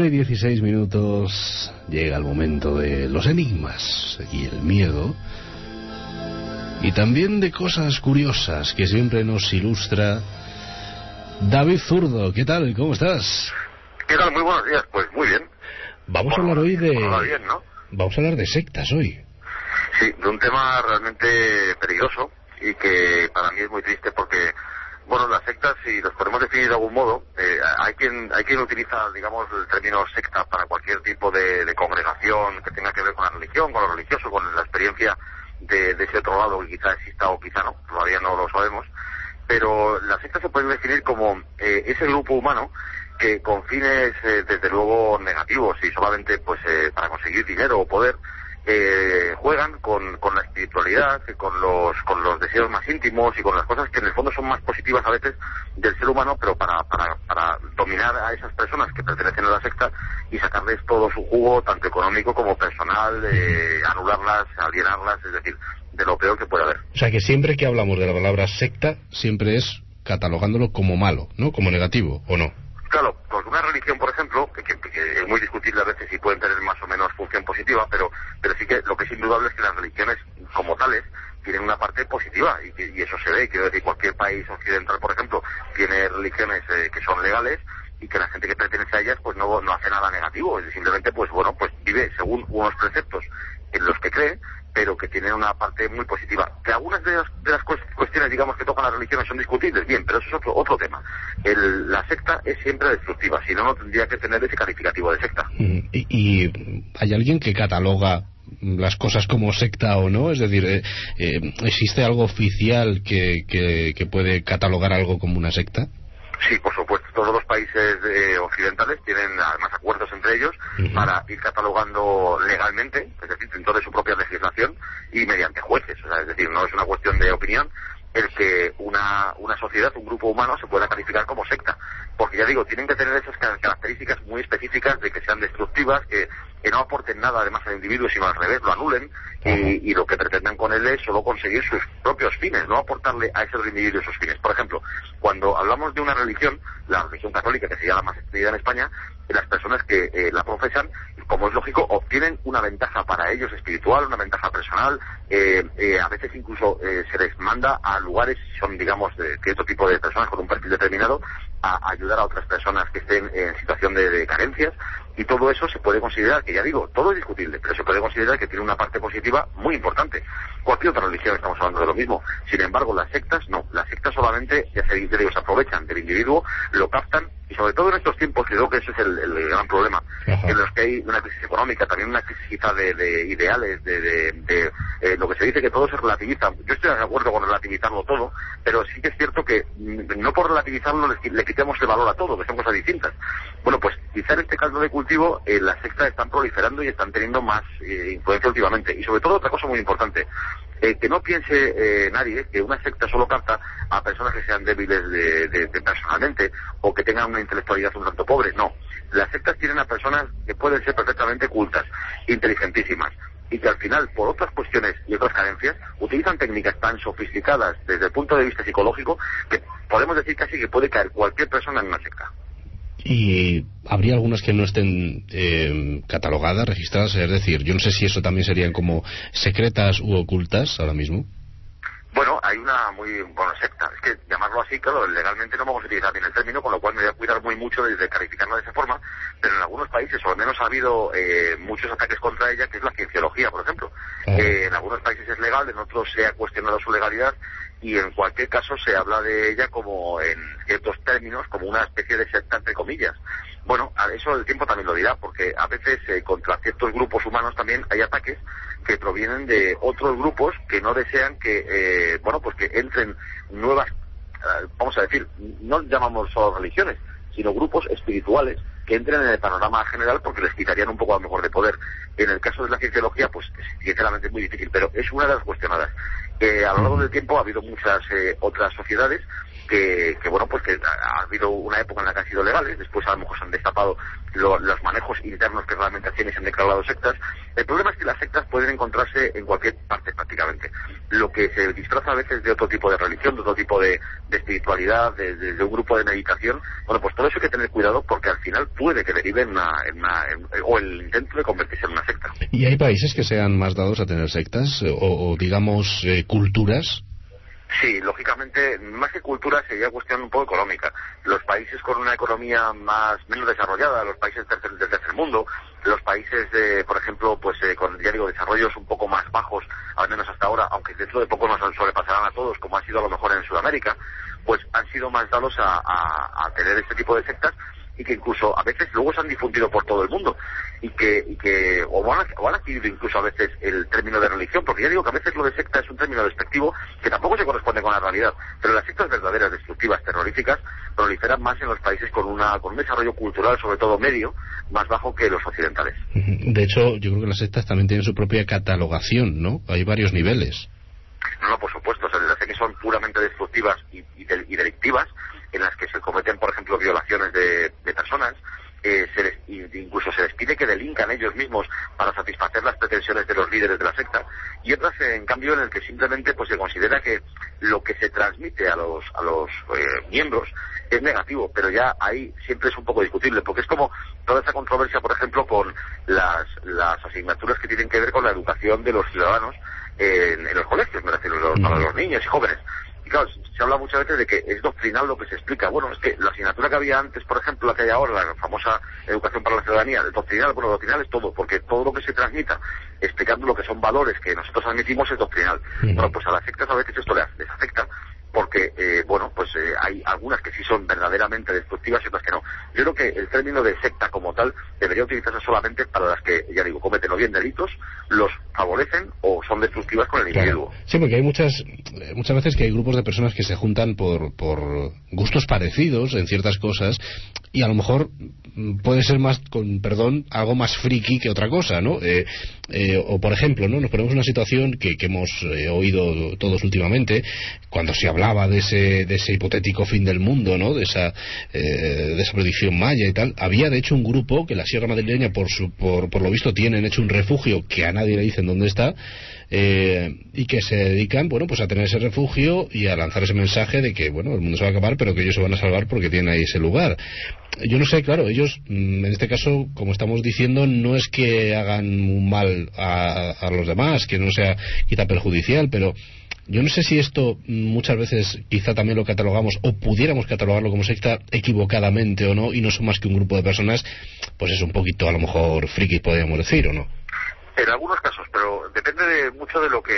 1:16, llega el momento de los enigmas y el miedo, y también de cosas curiosas que siempre nos ilustra David Zurdo. ¿Qué tal? ¿Cómo estás? ¿Qué tal? Muy buenos días. Pues muy bien. Vamos a hablar hoy de... bien, ¿no? Vamos a hablar de sectas hoy. Sí, de un tema realmente peligroso y que para mí es muy triste porque, bueno, las sectas, si los podemos definir de algún modo, hay quien utiliza, digamos, el término secta para cualquier tipo de congregación que tenga que ver con la religión, con lo religioso, con la experiencia de ese otro lado que quizá exista o quizá no, todavía no lo sabemos, pero las sectas se pueden definir como ese grupo humano que con fines desde luego negativos y solamente pues para conseguir dinero o poder juegan con la espiritualidad, con los deseos más íntimos y con las cosas que en el fondo son más positivas a veces del ser humano, pero para dominar a esas personas que pertenecen a la secta y sacarles todo su jugo, tanto económico como personal, anularlas, alienarlas, es decir, de lo peor que puede haber. O sea que siempre que hablamos de la palabra secta, siempre es catalogándolo como malo, ¿no? Como negativo, ¿o no? Claro, porque una religión, por ejemplo, que es muy discutible a veces si pueden tener más o menos función positiva, pero sí que lo que es indudable es que las religiones como tales tienen una parte positiva y eso se ve. Quiero decir, cualquier país occidental, por ejemplo, tiene religiones que son legales y que la gente que pertenece a ellas pues no hace nada negativo, simplemente pues bueno, pues vive según unos preceptos en los que cree, pero que tienen una parte muy positiva. Que algunas de las cuestiones, digamos, que tocan las religiones son discutibles, bien, pero eso es otro tema. La secta es siempre destructiva, si no, no tendría que tener ese calificativo de secta. ¿Y hay alguien que cataloga las cosas como secta o no? Es decir, ¿existe algo oficial que puede catalogar algo como una secta? Sí, por supuesto. Todos los países occidentales tienen además acuerdos entre ellos para ir catalogando legalmente, es decir, dentro de su propia legislación y mediante jueces. O sea, es decir, no es una cuestión de opinión el que una sociedad, un grupo humano se pueda calificar como secta. Porque ya digo, tienen que tener esas características muy específicas de que sean destructivas, que no aporten nada además al individuo, sino al revés, lo anulen, y lo que pretendan con él es solo conseguir sus propios fines, no aportarle a ese individuo sus fines. Por ejemplo, cuando hablamos de una religión, la religión católica, que sería la más extendida en España, las personas que la profesan, como es lógico, obtienen una ventaja para ellos espiritual, una ventaja personal, a veces incluso se les manda a lugares, son digamos de cierto tipo de personas con un perfil determinado, a ayudar a otras personas que estén en situación de carencias, y todo eso se puede considerar, que ya digo, todo es discutible, pero se puede considerar que tiene una parte positiva muy importante. Cualquier otra religión estamos hablando de lo mismo. Sin embargo, las sectas no. Las sectas solamente, ya se aprovechan del individuo, lo captan, y sobre todo en estos tiempos, creo que ese es el gran problema, en los que hay una crisis económica, también una crisis quizá de ideales, de lo que se dice que todo se relativiza. Yo estoy de acuerdo con relativizarlo todo, pero sí que es cierto que no por relativizarlo le quitemos el valor a todo, que son cosas distintas. Bueno, pues quizá en este caldo de cultivo las sectas están proliferando y están teniendo más influencia últimamente. Y sobre todo otra cosa muy importante, que no piense nadie que una secta solo capta a personas que sean débiles personalmente o que tengan una intelectualidad un tanto pobre. No, las sectas tienen a personas que pueden ser perfectamente cultas, inteligentísimas, y que al final, por otras cuestiones y otras carencias, utilizan técnicas tan sofisticadas desde el punto de vista psicológico que podemos decir casi que puede caer cualquier persona en una secta. ¿Y habría algunas que no estén catalogadas, registradas? Es decir, yo no sé si eso también serían como secretas u ocultas ahora mismo. Bueno, hay una muy buena secta. Es que llamarlo así, claro, legalmente no vamos a utilizar bien el término, con lo cual me voy a cuidar muy mucho de calificarlo de esa forma, pero en algunos países, o al menos ha habido muchos ataques contra ella, que es la cienciología, por ejemplo. En algunos países es legal, en otros se ha cuestionado su legalidad, y en cualquier caso se habla de ella como en ciertos términos, como una especie de secta entre comillas. Bueno, eso el tiempo también lo dirá, porque a veces contra ciertos grupos humanos también hay ataques que provienen de otros grupos que no desean que, pues que entren nuevas, vamos a decir, no llamamos solo religiones, sino grupos espirituales que entren en el panorama general porque les quitarían un poco a lo mejor de poder. En el caso de la cienciología, pues sinceramente es muy difícil, pero es una de las cuestionadas. A lo largo del tiempo ha habido muchas otras sociedades bueno, pues que ha habido una época en la que han sido legales, después a lo mejor se han destapado los manejos internos que realmente hacían y se han declarado sectas. El problema es que las sectas pueden encontrarse en cualquier parte prácticamente. Lo que se disfraza a veces de otro tipo de religión, de otro tipo de espiritualidad, de un grupo de meditación, bueno, pues todo eso hay que tener cuidado porque al final puede que derive o el intento de convertirse en una secta. ¿Y hay países que sean más dados a tener sectas o digamos, culturas? Sí, lógicamente, más que cultura sería cuestión un poco económica. Los países con una economía menos desarrollada, los países del tercer mundo, los países por ejemplo, pues con, ya digo, desarrollos un poco más bajos, al menos hasta ahora, aunque dentro de poco nos sobrepasarán a todos, como ha sido a lo mejor en Sudamérica, pues han sido más dados a tener este tipo de sectas, y que incluso a veces luego se han difundido por todo el mundo o han adquirido incluso a veces el término de religión, porque ya digo que a veces lo de secta es un término despectivo que tampoco se corresponde con la realidad, pero las sectas verdaderas, destructivas, terroríficas, proliferan más en los países con un desarrollo cultural, sobre todo medio, más bajo que los occidentales. De hecho, yo creo que las sectas también tienen su propia catalogación, ¿no? Hay varios niveles. No, por supuesto, o sea, desde que son puramente destructivas y delictivas, en las que se cometen, por ejemplo, violaciones de personas, incluso se les pide que delincan ellos mismos para satisfacer las pretensiones de los líderes de la secta, y otras, en cambio, en el que simplemente pues se considera que lo que se transmite a los miembros es negativo, pero ya ahí siempre es un poco discutible, porque es como toda esa controversia, por ejemplo, con las asignaturas que tienen que ver con la educación de los ciudadanos en los colegios, me refiero, para los niños y jóvenes. Y claro, se habla muchas veces de que es doctrinal lo que se explica. Bueno, es que la asignatura que había antes, por ejemplo, la que hay ahora, la famosa educación para la ciudadanía, doctrinal es todo, porque todo lo que se transmita explicando lo que son valores que nosotros admitimos es doctrinal. Bueno, pues a las sectas a veces esto les afecta, porque, hay algunas que sí son verdaderamente destructivas y otras que no. Yo creo que el término de secta como tal debería utilizarse solamente para las que, ya digo, cometen o bien delitos, los favorecen o son destructivas con el individuo. Claro. Sí, porque hay muchas veces que hay grupos de personas que se juntan por gustos parecidos en ciertas cosas, y a lo mejor puede ser más, con perdón, algo más friki que otra cosa, ¿no? O por ejemplo, ¿no? Nos ponemos una situación que hemos oído todos últimamente, cuando se hablaba de ese hipotético fin del mundo, ¿no? De esa predicción maya y tal. Había de hecho un grupo que la Sierra Madrileña por lo visto tienen hecho un refugio que a nadie le dicen dónde está, y que se dedican, bueno, pues a tener ese refugio y a lanzar ese mensaje de que, bueno, el mundo se va a acabar, pero que ellos se van a salvar porque tienen ahí ese lugar. Yo no sé, claro, ellos, en este caso, como estamos diciendo, no es que hagan un mal a los demás, que no sea quizá perjudicial, pero yo no sé si esto muchas veces quizá también lo catalogamos o pudiéramos catalogarlo como secta equivocadamente o no, y no son más que un grupo de personas, pues es un poquito a lo mejor frikis, podríamos decir, ¿o no? En algunos casos, pero depende mucho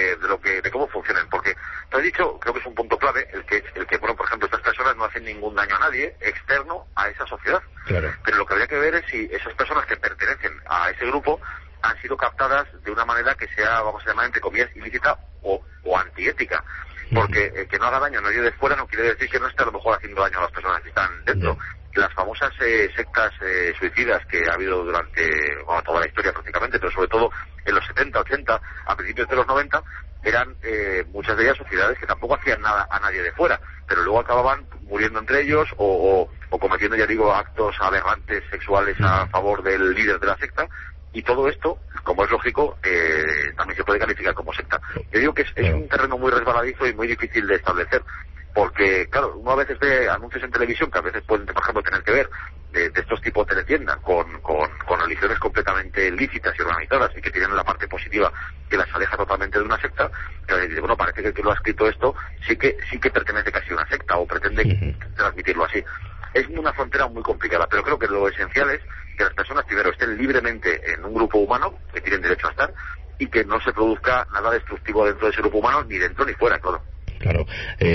de cómo funcionen, porque te he dicho, creo que es un punto clave, el que bueno, por ejemplo, estas personas no hacen ningún daño a nadie externo a esa sociedad. Claro. Pero lo que habría que ver es si esas personas que pertenecen a ese grupo han sido captadas de una manera que sea, vamos a llamar entre comillas, ilícita o antiética. Porque que no haga daño a nadie de fuera no quiere decir que no esté a lo mejor haciendo daño a las personas que están dentro. Las famosas sectas suicidas que ha habido durante toda la historia prácticamente, pero sobre todo en los 70, 80, a principios de los 90, eran muchas de ellas sociedades que tampoco hacían nada a nadie de fuera, pero luego acababan muriendo entre ellos o cometiendo, ya digo, actos aberrantes sexuales a favor del líder de la secta. Y todo esto, como es lógico, también se puede calificar como secta. Yo digo que es un terreno muy resbaladizo y muy difícil de establecer, porque, claro, uno a veces ve anuncios en televisión que a veces pueden, por ejemplo, tener que ver de estos tipos de teletienda con religiones completamente lícitas y organizadas y que tienen la parte positiva que las aleja totalmente de una secta, que bueno, parece que el que lo ha escrito esto sí que pertenece casi a una secta o pretende transmitirlo así. Es una frontera muy complicada, pero creo que lo esencial es que las personas primero estén libremente en un grupo humano, que tienen derecho a estar, y que no se produzca nada destructivo dentro de ese grupo humano, ni dentro ni fuera, claro. Claro.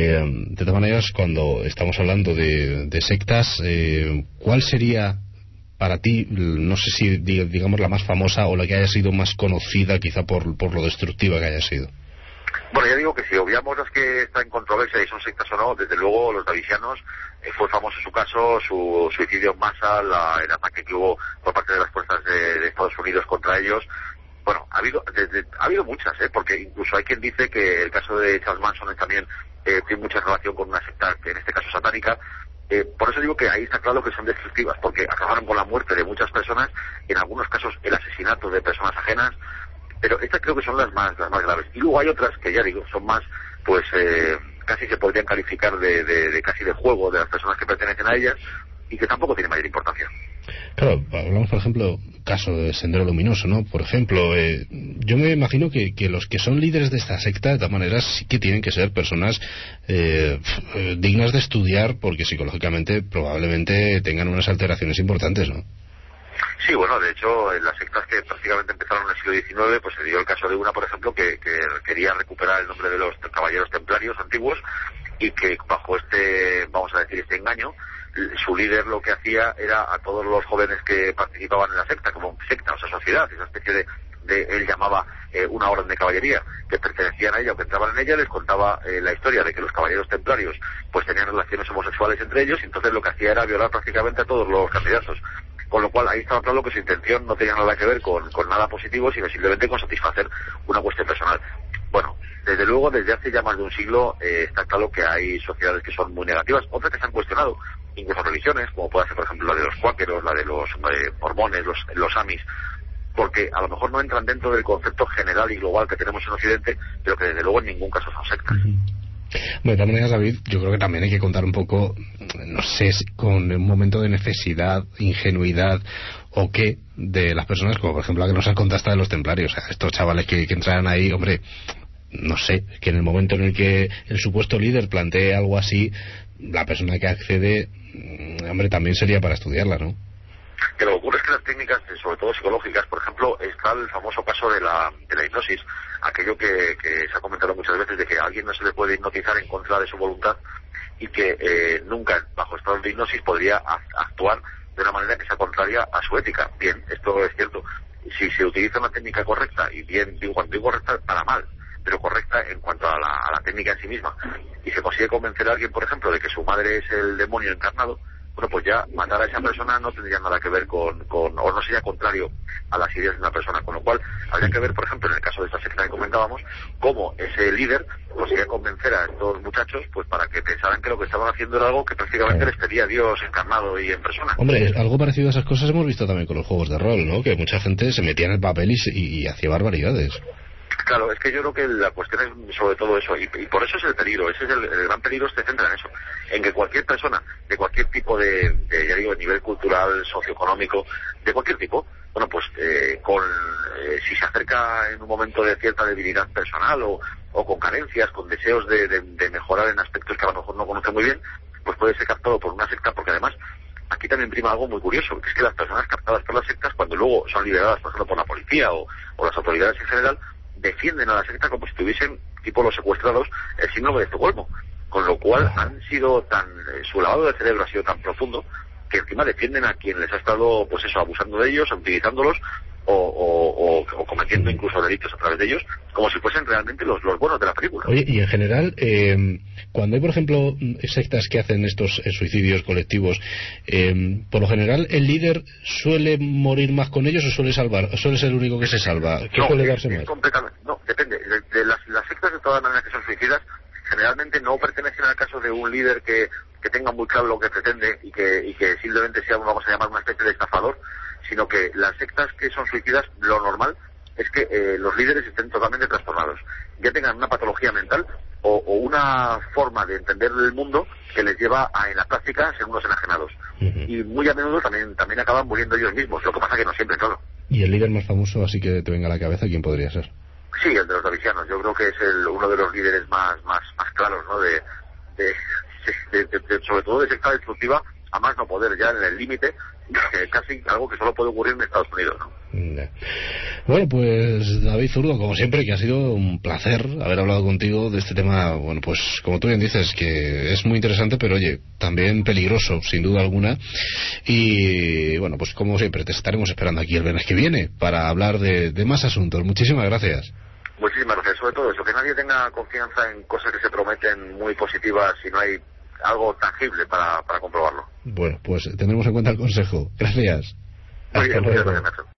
De todas maneras, cuando estamos hablando de sectas, ¿cuál sería para ti, no sé si digamos la más famosa o la que haya sido más conocida quizá por lo destructiva que haya sido? Bueno, ya digo que si obviamos las que están en controversia y son sectas o no, desde luego los davisianos, fue famoso su caso, su suicidio en masa, el ataque que hubo por parte de las fuerzas de Estados Unidos contra ellos. Bueno, ha habido muchas, porque incluso hay quien dice que el caso de Charles Manson es también tiene mucha relación con una secta, en este caso satánica. Por eso digo que ahí está claro que son destructivas, porque acabaron con la muerte de muchas personas, en algunos casos el asesinato de personas ajenas, pero estas creo que son las más graves. Y luego hay otras que ya digo, son más, pues casi se podrían calificar de casi de juego de las personas que pertenecen a ellas, y que tampoco tienen mayor importancia. Claro, hablamos por ejemplo, caso de Sendero Luminoso, ¿no? Por ejemplo, yo me imagino que los que son líderes de esta secta, de todas maneras, sí que tienen que ser personas dignas de estudiar, porque psicológicamente probablemente tengan unas alteraciones importantes, ¿no? Sí, bueno, de hecho, en las sectas que prácticamente empezaron en el siglo XIX, pues se dio el caso de una, por ejemplo, que quería recuperar el nombre de los caballeros templarios antiguos, y que bajo este, vamos a decir, este engaño, su líder lo que hacía era a todos los jóvenes que participaban en la secta, como secta, o sea, sociedad, esa especie de él llamaba una orden de caballería, que pertenecían a ella o que entraban en ella, les contaba la historia de que los caballeros templarios pues tenían relaciones homosexuales entre ellos, y entonces lo que hacía era violar prácticamente a todos los candidatos. Con lo cual ahí estaba claro que su intención no tenía nada que ver con nada positivo, sino simplemente con satisfacer una cuestión personal. Bueno, desde luego, desde hace ya más de un siglo está claro que hay sociedades que son muy negativas, otras que se han cuestionado, incluso religiones, como puede ser por ejemplo la de los cuáqueros, la de los mormones, los amis, porque a lo mejor no entran dentro del concepto general y global que tenemos en Occidente, pero que desde luego en ningún caso son sectas. Bueno, de todas maneras, David, yo creo que también hay que contar un poco, no sé, con un momento de necesidad, ingenuidad o qué, de las personas, como por ejemplo la que nos has contado hasta de los templarios. O sea, estos chavales que entraran ahí, hombre, no sé, que en el momento en el que el supuesto líder plantee algo así, la persona que accede, hombre, también sería para estudiarla, ¿no? Que lo que ocurre es que las técnicas, sobre todo psicológicas, por ejemplo, está el famoso caso de la hipnosis, aquello que se ha comentado muchas veces, de que a alguien no se le puede hipnotizar en contra de su voluntad, y que nunca, bajo estado de hipnosis, podría actuar de una manera que sea contraria a su ética. Bien, esto es cierto. Si se utiliza una técnica correcta, y bien, cuando digo correcta, para mal, pero correcta en cuanto a la técnica en sí misma, y se consigue convencer a alguien, por ejemplo, de que su madre es el demonio encarnado, bueno, pues ya matar a esa persona no tendría nada que ver o no sería contrario a las ideas de una persona, con lo cual habría que ver, por ejemplo, en el caso de esta secta que comentábamos, cómo ese líder conseguía convencer a estos muchachos pues para que pensaran que lo que estaban haciendo era algo que prácticamente les pedía Dios encarnado y en persona. Hombre, algo parecido a esas cosas hemos visto también con los juegos de rol, ¿no? Que mucha gente se metía en el papel y hacía barbaridades. Claro, es que yo creo que la cuestión es sobre todo eso, y por eso es el peligro, ese es el gran peligro, se centra en eso, en que cualquier persona, de cualquier tipo de ya digo, nivel cultural, socioeconómico, de cualquier tipo, bueno, pues si se acerca en un momento de cierta debilidad personal o con carencias, con deseos de mejorar en aspectos que a lo mejor no conoce muy bien, pues puede ser captado por una secta, porque además aquí también prima algo muy curioso, que es que las personas captadas por las sectas, cuando luego son liberadas, por ejemplo, por la policía o las autoridades en general, defienden a la secta como si tuviesen, tipo los secuestrados, el síndrome de Estocolmo, con lo cual han sido su lavado de cerebro ha sido tan profundo que encima defienden a quien les ha estado, pues eso, abusando de ellos, utilizándolos o cometiendo incluso delitos a través de ellos, como si fuesen realmente los buenos de la película. Oye, y en general, cuando hay, por ejemplo, sectas que hacen estos suicidios colectivos, por lo general, ¿el líder suele morir más con ellos o suele ser el único que se salva? ¿Qué suele darse más? No, depende. De las sectas, de todas maneras, que son suicidas, generalmente no pertenecen al caso de un líder que tenga muy claro lo que pretende y que simplemente sea, vamos a llamar, una especie de estafador, sino que las sectas que son suicidas, lo normal es que los líderes estén totalmente trastornados, ya tengan una patología mental o una forma de entender el mundo que les lleva en la práctica a ser unos enajenados. Y muy a menudo también acaban muriendo ellos mismos, lo que pasa que no siempre, claro. ¿Y el líder más famoso, así que te venga a la cabeza, quién podría ser? Sí, el de los davisianos. Yo creo que es uno de los líderes más claros, ¿no? Sobre todo de secta destructiva, a más no poder, ya en el límite, casi algo que solo puede ocurrir en Estados Unidos, ¿no? Bueno, pues David Zurdo, como siempre, que ha sido un placer haber hablado contigo de este tema, bueno, pues como tú bien dices, que es muy interesante, pero oye, también peligroso, sin duda alguna. Y bueno, pues como siempre, te estaremos esperando aquí el viernes que viene para hablar de más asuntos. Muchísimas gracias. Muchísimas gracias. Sobre todo eso, que nadie tenga confianza en cosas que se prometen muy positivas si no hay algo tangible para comprobarlo. Bueno, pues tendremos en cuenta el consejo. Gracias. Muy bien, muchas gracias, Nacho.